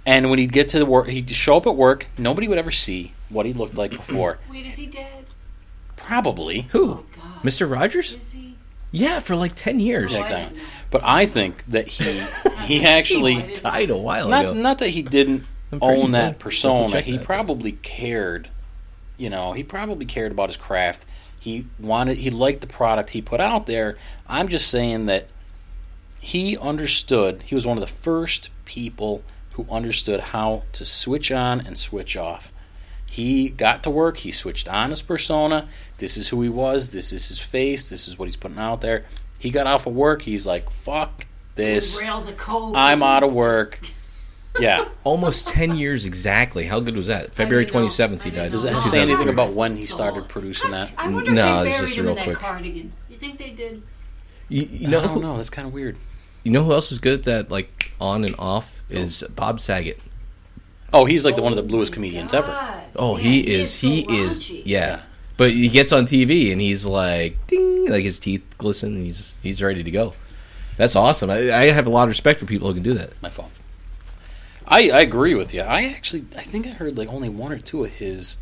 And when he'd get to the work, he'd show up at work. Nobody would ever see what he looked like before. Wait, is he dead? Probably. Who? Oh, God. Mr. Rogers? Is he? Yeah, for like 10 years. Yeah, I exactly. didn't know. But I think that he actually Died a while ago. not that he didn't I'm pretty own that good. persona. Check He that. probably cared. He probably cared about his craft. He liked the product he put out there. I'm just saying that he understood. He was one of the first people who understood how to switch on and switch off. He got to work. He switched on his persona. This is who he was. This is his face. This is what he's putting out there. He got off of work. He's like, fuck this. Rails a coat. I'm out of work. Yeah. Almost 10 years exactly. How good was that? February I didn't know. 27th he I died. didn't Does know. that Oh, say anything God. about when he So- started producing that? I wonder No, if it's they just buried him real in that quick. cardigan. You think they did? You I know, don't know. That's kind of weird. you know who else is good at that, like on and off, is Bob Saget. Oh, he's like one of the bluest comedians ever. Oh, Man, he is. so He is. raunchy. Yeah. But he gets on TV and he's like, ding, like his teeth glisten and he's ready to go. That's awesome. I have a lot of respect for people who can do that. My fault. I agree with you. I think I heard like only one or two of his,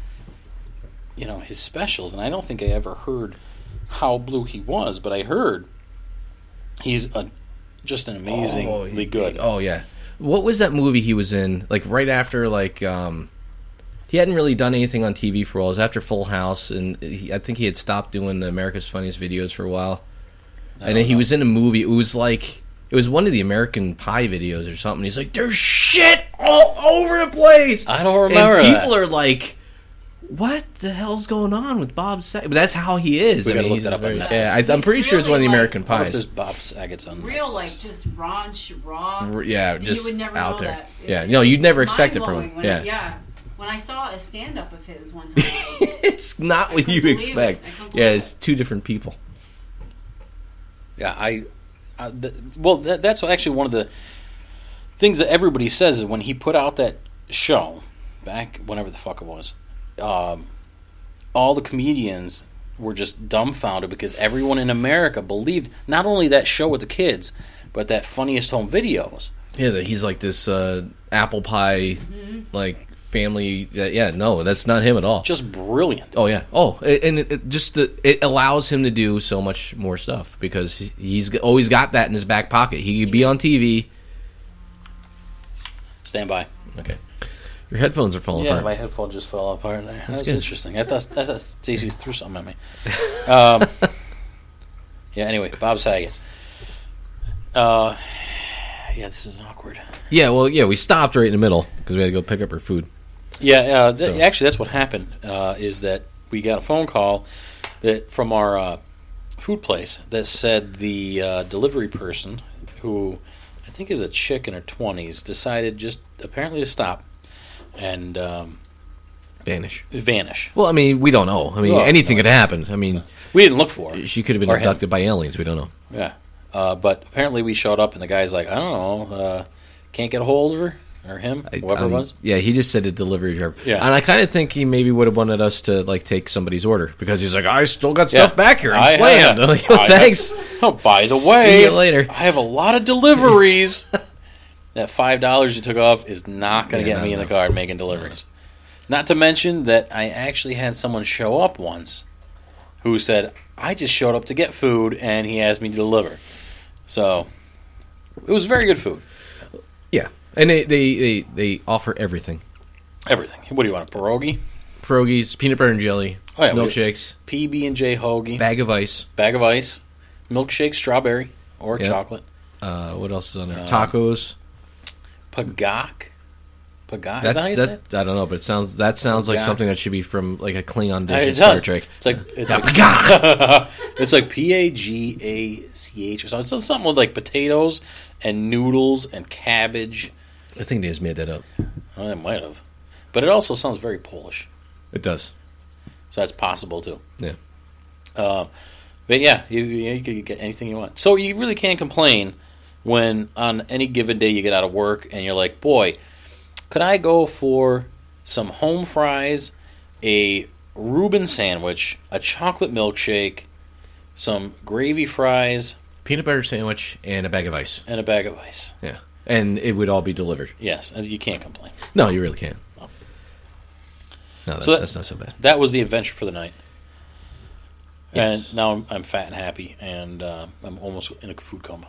his specials, and I don't think I ever heard how blue he was, but I heard he's just an amazingly good. Oh yeah. What was that movie he was in? Like right after he hadn't really done anything on TV for a while. It was after Full House, and I think he had stopped doing the America's Funniest Videos for a while. And then he was in a movie. It was one of the American Pie videos or something. He's like, "There's shit all over the place." I don't remember and that. people are like, "What the hell's going on with Bob Saget?" But that's how he is. We gotta look he's that up on very- Netflix. Yeah, I'm He's pretty sure it's one of the really American I wonder if Pies. there's Bob Saget's on Real, Netflix. like, just raw. Yeah, And just you would never out know there. that. Yeah, no, you'd never It's expect it from mind-blowing him. when Yeah. When I saw a stand-up of his one time, It's not what couldn't you believe it. expect. I couldn't Yeah, believe it's two different people. Yeah, that's actually one of the things that everybody says is when he put out that show back whenever the fuck it was. All the comedians were just dumbfounded because everyone in America believed not only that show with the kids, but that Funniest Home Videos. Yeah, that he's like this apple pie, like family. Yeah, no, that's not him at all. Just brilliant. Oh yeah. Oh, and it allows him to do so much more stuff because he's always got that in his back pocket. He could be on TV. Stand by. Okay, your headphones are falling Yeah, apart. my headphone just fell apart there. That's good. interesting. I thought Stacey threw something at me. Yeah, anyway, Bob Saget. Yeah, this is awkward. Yeah, well, yeah, we stopped right in the middle because we had to go pick up our food. Yeah, So- actually, that's what happened. Is that we got a phone call from our food place that said the delivery person, who I think is a chick in her 20s, decided just apparently to stop and vanish. Well, I mean, we don't know. I mean, Well, anything could happen. I mean, We didn't look for her. she could have been Or him. abducted by aliens. We don't know. Yeah, but apparently we showed up and the guy's like, I don't know, can't get a hold of her or him, whoever it was. Yeah, he just said a delivery driver. Yeah. And I kind of think he maybe would have wanted us to like take somebody's order because he's like, I still got stuff Yeah. back here. I'm I slammed. have- I'm like, oh, I have- thanks. Oh, by the See way, you later. I have a lot of deliveries. That $5 you took off is not going to Yeah, get not me in the enough. car making deliveries. Not to mention that I actually had someone show up once who said, I just showed up to get food and he asked me to deliver. So, it was very good food. Yeah. And they offer everything. Everything. What do you want, a pierogi? Pierogies, peanut butter and jelly, Oh, yeah, milkshakes, PB&J hoagie, bag of ice. bag of ice, milkshake, strawberry, or Yeah. chocolate. What else is on there? Tacos. Pagak? Pagak? Is that how you say it? I don't know, but that sounds like Pagak. something that should be from like a Klingon dish It in Star does. Trek. It's like Pagak. it's like Pagach or something. So something with like potatoes and noodles and cabbage. I think they just made that up. Oh, they might have, but it also sounds very Polish. It does. So that's possible too. Yeah. But yeah, you could get anything you want. So you really can't complain when on any given day you get out of work and you're like, boy, could I go for some home fries, a Reuben sandwich, a chocolate milkshake, some gravy fries, Peanut butter sandwich and a bag of ice. and a bag of ice. Yeah. and it would all be delivered. Yes, and you can't complain. No, you really can't. No, So that's not so bad. That was the adventure for the night. Yes. And now I'm fat and happy, and I'm almost in a food coma.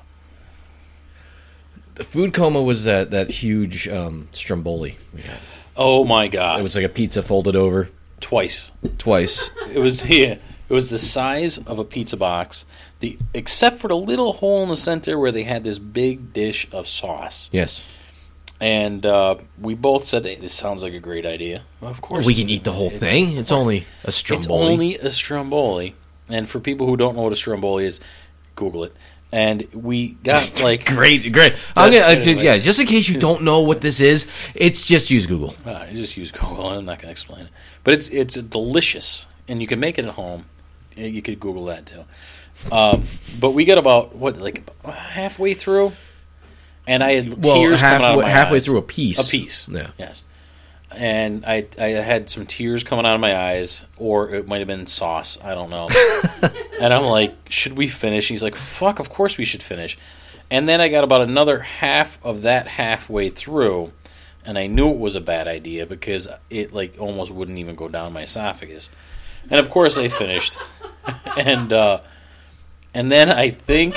The food coma was that huge stromboli we had. Oh my god! It was like a pizza folded over twice. It was the size of a pizza box, except for the little hole in the center where they had this big dish of sauce. Yes. And we both said, hey, this sounds like a great idea. Well, of course. We can eat the whole thing. It's only a stromboli. It's only a stromboli. And for people who don't know what a stromboli is, Google it. And we got like... Great. Just in case you don't know what this is, it's just use Google. Just use Google. I'm not going to explain it. But it's delicious. And you can make it at home. You could Google that too. But we got about, halfway through? And I had tears coming out of my halfway eyes. through a piece. A piece. Yeah. Yes. And I had some tears coming out of my eyes, or it might have been sauce. I don't know. And I'm like, should we finish? He's like, fuck, of course we should finish. And then I got about another half of that halfway through, and I knew it was a bad idea because it almost wouldn't even go down my esophagus. And of course I finished. And then I think...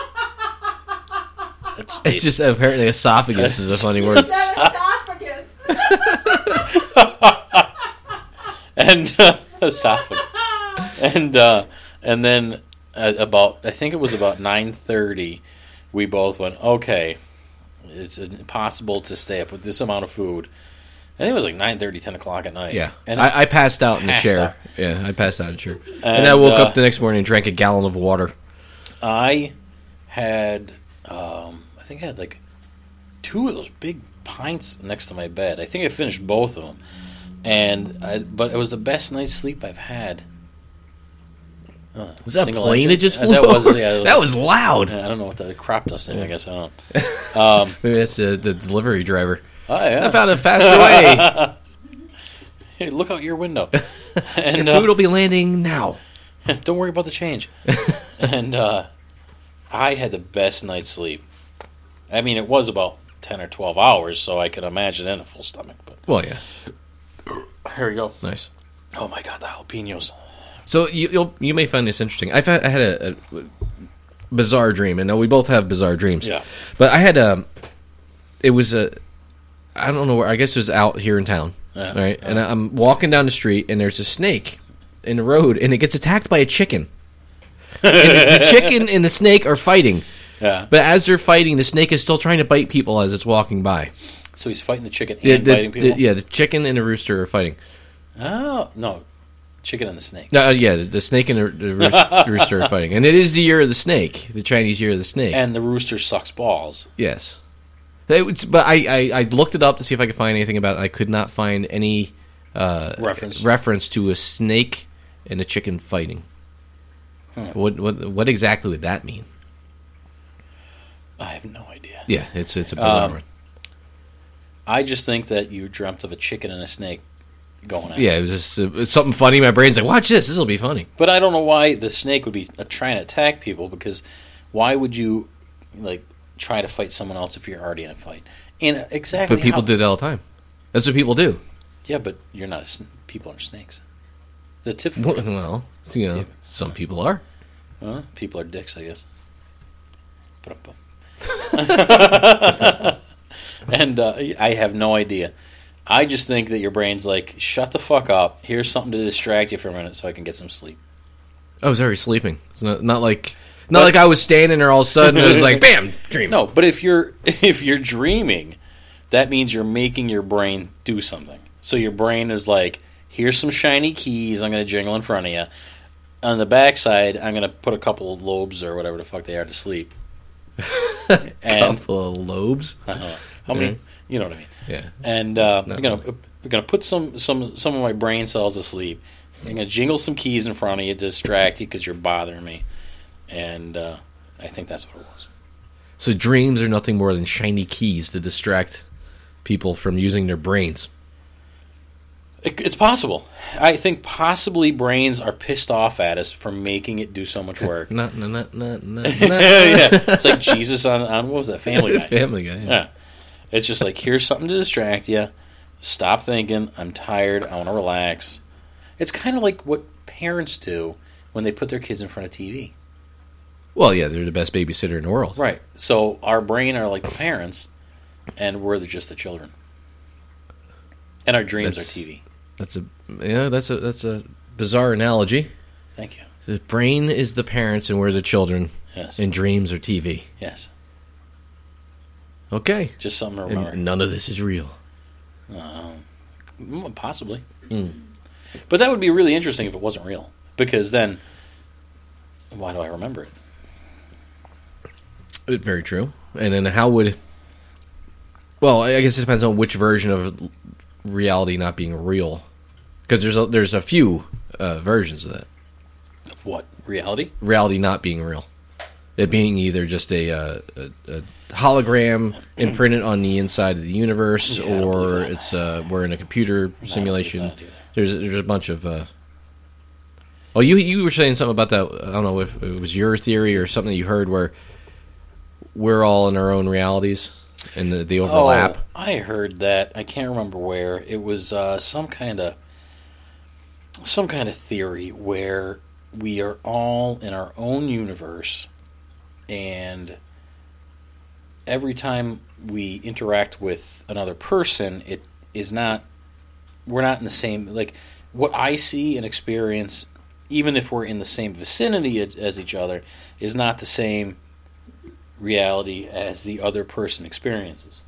It's just apparently esophagus is a funny word. Esophagus. And esophagus. And then I think it was about 9:30, we both went, okay, it's impossible to stay up with this amount of food. I think it was like 9:30, 10 o'clock at night. Yeah. And I passed out in the chair. out. Yeah, I passed out in the chair. And I woke up the next morning and drank a gallon of water. I had... I think I had like 2 of those big pints next to my bed. I think I finished both of them, but it was the best night's sleep I've had. Was that a plane that just flew? That was loud. I don't know what the crop dusting. I guess I don't. Maybe that's the delivery driver. Oh yeah, I found a faster way. Hey, look out your window. And your food will be landing now. Don't worry about the change. And I had the best night's sleep. I mean, it was about 10 or 12 hours, so I could imagine in a full stomach. But well, yeah. Here we go. Nice. Oh my god, the jalapenos. So you may find this interesting. I had a bizarre dream, and we both have bizarre dreams. Yeah. But I had I don't know where. I guess it was out here in town. Yeah. Right. And I'm walking down the street, and there's a snake in the road, and it gets attacked by a chicken. And the chicken and the snake are fighting. Yeah. But as they're fighting, the snake is still trying to bite people as it's walking by. So he's fighting the chicken and biting people? The chicken and the rooster are fighting. Oh, no. Chicken and the snake. No, the snake and the rooster are fighting. And it is the year of the snake, the Chinese year of the snake. And the rooster sucks balls. Yes. But I looked it up to see if I could find anything about it. I could not find any reference to a snake and a chicken fighting. What exactly would that mean? I have no idea. Yeah, it's a bizarre one. I just think that you dreamt of a chicken and a snake going at Yeah, it was just it's something funny. My brain's like, watch this. This will be funny. But I don't know why the snake would be trying to attack people, because why would you try to fight someone else if you're already in a fight? And exactly. But people do that all the time. That's what people do. Yeah, but you're not. People aren't snakes. The tip. Well, some people are. People are dicks, I guess. And I have no idea. I just think that your brain's like, shut the fuck up. Here's something to distract you for a minute so I can get some sleep. I was already sleeping. It's not like I was standing there all of a sudden. It was like, bam, dream. No, but if you're dreaming, that means you're making your brain do something. So your brain is like, here's some shiny keys I'm going to jingle in front of you. On the backside, I'm going to put a couple of lobes or whatever the fuck they are to sleep. And couple of lobes. How many? Mm-hmm. You know what I mean? Yeah. And we're gonna put some of my brain cells to sleep. I'm gonna jingle some keys in front of you to distract you because you're bothering me. And I think that's what it was. So dreams are nothing more than shiny keys to distract people from using their brains. It's possible. I think possibly brains are pissed off at us for making it do so much work. Yeah, It's like Jesus on what was that, Family Guy? Family Guy. Yeah. It's just like, here's something to distract you. Stop thinking. I'm tired. I want to relax. It's kind of like what parents do when they put their kids in front of TV. Well, yeah, they're the best babysitter in the world. Right. So our brain are like the parents, and we're just the children. And our dreams are TV. That's a bizarre analogy. Thank you. The brain is the parents and we're the children. Yes. And dreams are TV. Yes. Okay. Just something to remember. And none of this is real. Possibly. But that would be really interesting if it wasn't real. Because then, why do I remember it? Very true. And then how would... Well, I guess it depends on which version of reality not being real. Because there's a few versions of that. Of what? Reality? Reality not being real. It being either just a hologram imprinted on the inside of the universe, or it's we're in a computer simulation. There's a bunch of... Oh, you were saying something about that. I don't know if it was your theory or something that you heard where we're all in our own realities and the overlap. Oh, I heard that. I can't remember where. It was some kind of theory where we are all in our own universe, and every time we interact with another person, it is not... We're not in the same... Like, what I see and experience, even if we're in the same vicinity as each other, is not the same reality as the other person experiences.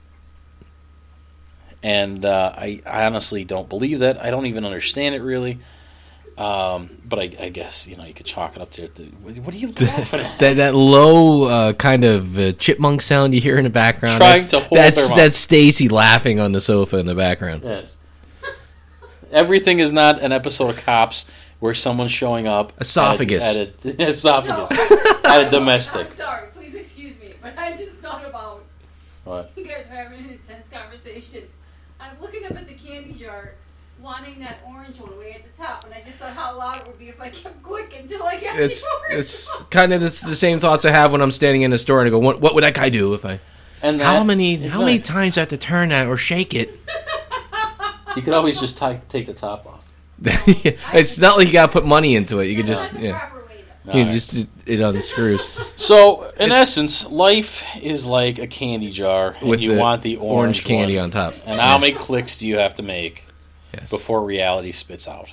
And I honestly don't believe that. I don't even understand it really. But I guess, you could chalk it up to... What are you laughing at? that low kind of chipmunk sound you hear in the background. Trying to hold that's Stacy laughing on the sofa in the background. Yes. Everything is not an episode of Cops where someone's showing up... Esophagus. Esophagus. No. At a domestic. I'm sorry, please excuse me, but I just thought about... What? You guys are having an intense conversation. I'm looking up at the candy jar, wanting that orange one way at the top, and I just thought how loud it would be if I kept clicking until I got the orange It's one. kind of the same thoughts I have when I'm standing in the store and I go, what would that guy do if I... And how many times do I have to turn that or shake it? You could always just take the top off. It's not like you got to put money into it. You could just... The Yeah. proper way, though. You just... It unscrews. So, in essence, life is like a candy jar, and With you the want the orange candy one. on top. And how many clicks do you have to make Yes. before reality spits out?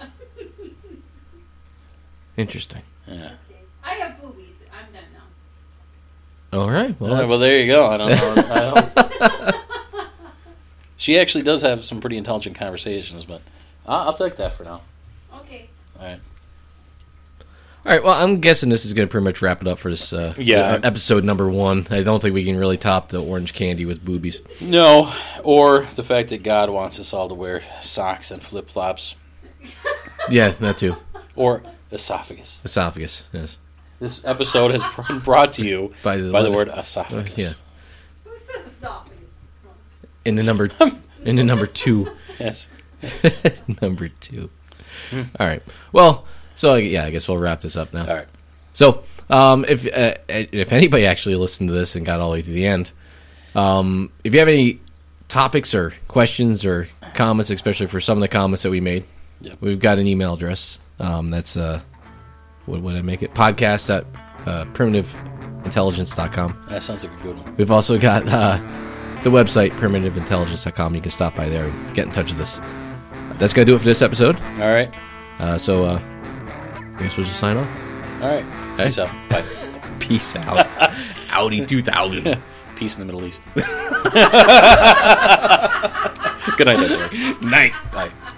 Interesting. Yeah. Okay. I have boobies. I'm done now. All right. Well, All right, well, there you go. I don't know. She actually does have some pretty intelligent conversations, but I'll take that for now. Okay. All right. All right, well, I'm guessing this is going to pretty much wrap it up for this episode number 1. I don't think we can really top the orange candy with boobies. No, or the fact that God wants us all to wear socks and flip-flops. Yeah, that too. Or esophagus. Esophagus, yes. This episode has been brought to you by the word esophagus. Yeah. Who says esophagus? In the number 2. Yes. Number 2. All right. Well, so yeah, I guess we'll wrap this up now. All right. So, if anybody actually listened to this and got all the way to the end, if you have any topics or questions or comments, especially for some of the comments that we made, we've got an email address. That's what would I make it? Podcast at primitiveintelligence.com. That sounds like a good one. We've also got the website primitiveintelligence.com. You can stop by there and get in touch with us. That's going to do it for this episode. All right. So I guess we'll just sign off. All right. Peace out. Bye. Peace out. Audi 2000. Peace in the Middle East. Good night, everyone. Night. Bye.